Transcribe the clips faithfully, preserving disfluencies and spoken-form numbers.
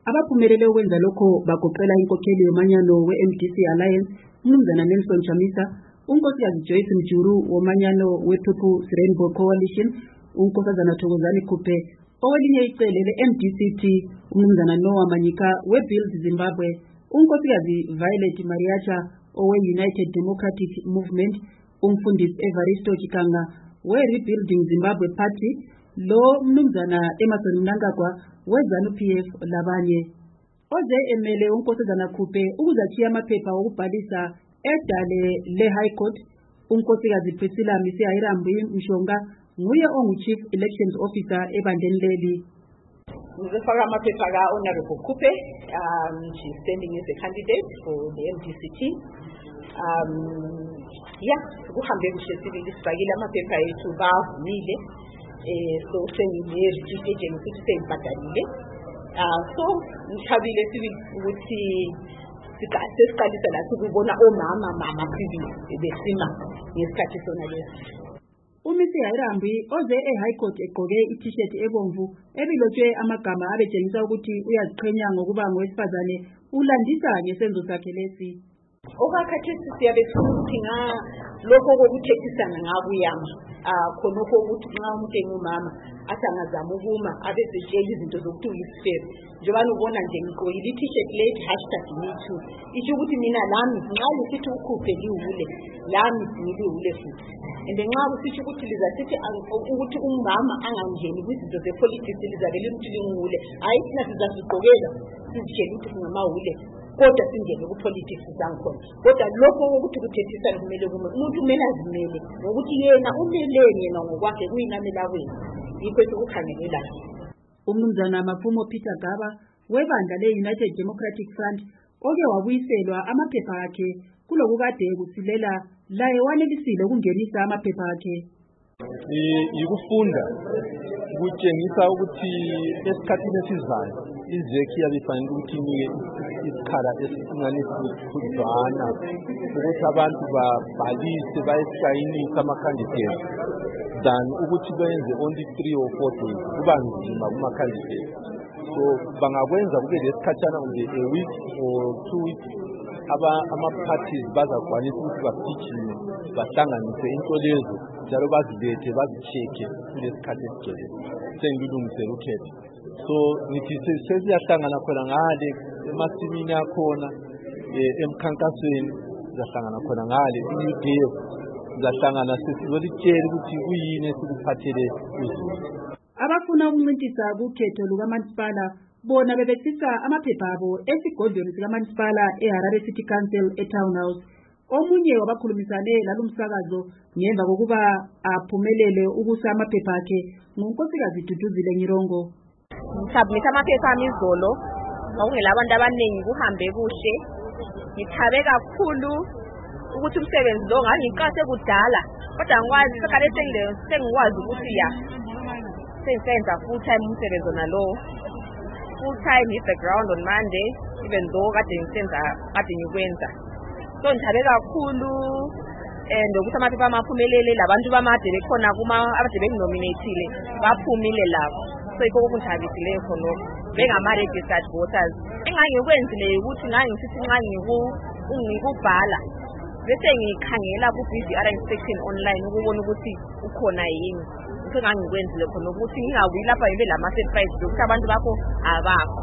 Abaphumelele ukwenza lokho bagoqela inkokheli yomanyano we-M D C Alliance, uMnumzana Nelson Chamisa, unkosikazi Joyce Mjuru womanyano we-People's Rainbow Coalition, unkosazana Thokozani Kupe, owelinye icele le-M D C T, uMnumzana Noah Manyika we-Build Zimbabwe, unkosikazi Violet Mariacha owe-United Democratic Movement, umfundisi Evaristo Chikanga we-Rebuilding Zimbabwe Party, lo Mnumzana Emerson Mnangagwa we-ZANU-P F labanye. Oze emele unkosazana Kupe ukuzachiya amaphepha okubhalisa edale le-High Court, unkosikazi Priscilla Misihayirambi Mshonga nguye ongu-Chief Elections Officer ebandleni leli. Ngizofaka amaphepha ka-Honorable Kupe. Um, she's standing as a candidate for the M D C T. Um, yeah, kuhambe kuhle sibili sifakile amaphepha ethu bavumile. Eh, so sengine-register agent ukuthi sengibhadalile. Uh, so ngithabile sibili ukuthi sesiqalisa la sikubona omama mama previous besima ngesikhathi sona lesi. uMisihayirambi oze e-High Court egqoke i-t-shirt ebomvu ebilotshwe amagama abetshengisa ukuthi uyaziqhenya ngokuba ngowesifazane ulandisa ngesenzo sakhe lesi. Okakhathesi siyabe sifuna ukuthi nga lokho kokuthethisana ngakuyama ah khonokho ukuthi nxa umuntu engumama asangazama ukuma abezitshela izinto zokuthi uyisifebe njengoba ubona nje ngikoyile i-t-shirt late hashtag me too isho ukuthi mina lami nxa lisithi ukhuphe liwule lami ngiliwule futhi and nxa kusitsho ukuthi lizasithi ukuthi umama angangeni kwizinto zepolitics lizabe limuthi lingule hayi thina sizazigqokela sizitshela ukuthi singamawule kodwa singene ku-politics zangikhona kodwa lokho ukuthi kuthethisana kumele kume umuntu kumele azimele ngokuthi yena umelene yena ngokwakhe kuyinamela kwenu yikho esikukhangelela. uMnumzana Mapfumo Peter Gaba webandla le-United Democratic Front oke wabuyiselwa amaphepha akhe kulokukade kusilela laye wanelisile ukungenisa amaphepha akhe. Yikufunda kutshengisa ukuthi esikhathini esizayo izekhi yabifanele ukuthi inike isikhala esinganisizana ukuthi abantu babhalise bayesayinisa ama-candidates than ukuthi benze only three or four days kuba nzima kuma-candidates. So bangakwenza kube lesikhathana kumbe a week or two weeks ama-parties bazakwanisa ukuthi bapitshime bahlanganise into lezo njalo bazilethe bazi-check-e kulesikhathi esigcwele sengilungisela ukhetho. So ngithi sesiyahlangana khona ngale emasimini akhona emkhankasweni sizahlangana khona ngale i-New Day sizahlangana sizolitshela ukuthi kuyini esikuphathele uzulu. Abafuna ukuncintisa kukhetho lukamasipala bona bebesisa amaphepha abo esigodlweni sikamasipala eHarare City Council eTown House. Omunye wabakhulumisane lalumsakazo ngemva kokuba aphumelele ukusa amaphepha akhe ngunkosikazi Duduzile Nyirongo. Ngithabisa amaphepha ami izolo ngokungela abantu abaningi kuhambe kuhle. Ngithabe kakhulu ukuthi umsebenzi lo ngangiqase kudala kodwa ngikwazi sekale sengile sengikwazi ukuthi ya senza full time umsebenzi nalo full time i background on Monday even though kade ngisenza kade ngikwenza. So ngithabe kakhulu and ukuthi amaphepha amaphumelele labantu bamade bekhona kuma abade benginominatile baphumile labo. So ikho okungithabisile khona bengama registered voters engangikwenzile ukuthi ngangisithi nxa ngiku ngikubhala bese ngikhangela ku B V R inspection online ukubona ukuthi ukhona yini engangikwenzile khona ukuthi ngingabuyi lapha ngibe lama surprise ukuthi abantu bakho abakho.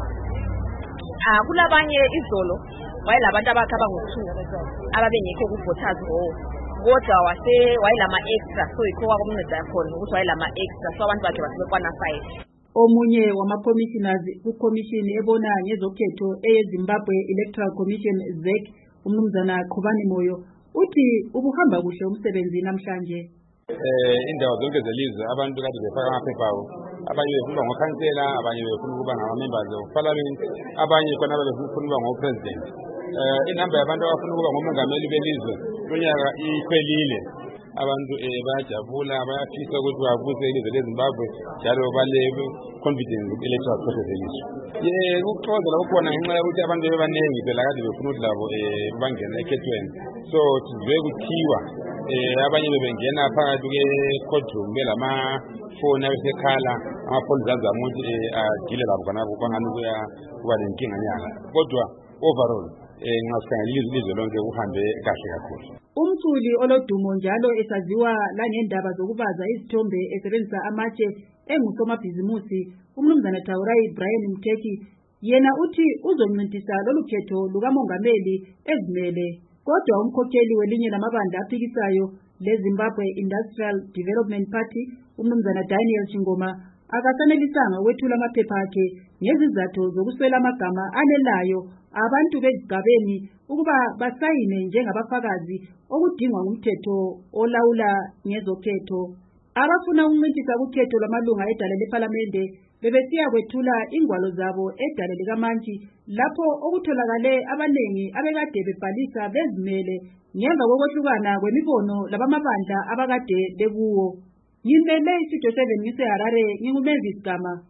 Ah kulabanye izolo wayilabantu abakhe abangu-two ababengekho ku voters roll kodwa wase wayilama extra so ikho kwakumnceda khona ukuthi wayilama extra so abantu bakhe basebekwana five. Omunye wama-commissioners ku-commission ebona ngezokhetho eye-Zimbabwe Electoral Commission Z E C, uMnumzana Khubani Moyo, uthi ubuhamba kuhle umsebenzi namhlanje. Eh indawo zonke zelizwe abantu kade befaka amaphepha abo abanye befuna ngokhansela abanye befuna ukuba ngama-members of parliament abanye khona befuna ukuba ngo-president. Eh inamba yabantu abafuna ukuba ngomongameli belizwe lonyaka ikhwelile. Abantu bayajabula bayafisa ukuthi bavuze ilizwe leZimbabwe njalo balebe confidence ku-electoral process yethu. Ye ukuxokozela kukhona ngenxa yokuthi abantu bebanengi phela kade befuna ukuthi labo bangena ekhethweni. So size kuthiwa abanye bebengena phakathi kwe-courtroom belama-phone abesekhala amapholisa azama ukuthi agile labo khonapho bangani kuya kuba nenkinga nyanga kodwa overall ngasikhangela ilizwe lonke uhambe kahle kakhulu. Umculi olodumo njalo esaziwa langendaba zokubaza izithombe esebenzisa amatshe engusomabhizimusi umnumzana Taurai Brian Mtheki yena uthi uzoncintisana lolu khetho lukamongameli ezimele. Kodwa umkhokheli welinye lamabandla aphikisayo leZimbabwe Industrial Development Party umnumzana Daniel Chingoma akasanelisanga ukwethula amaphepha akhe ngezizathu zokuswela amagama anelayo abantu bezigabeni ukuba basayine njengabafakazi okudingwa ngumthetho olawula ngezokhetho. Abafuna ukuncintisa ukhetho lwamalunga edale leParlamente bebesiya kwethula ingwalo zabo edale likaMantshi lapho okutholakale abanengi abekade bebhalisa bezimele ngemva kokwehlukana kwemibono labamabandla abakade bekuwo. Ngimele isitudio seven ngise Harare ngingumenzisi Gama.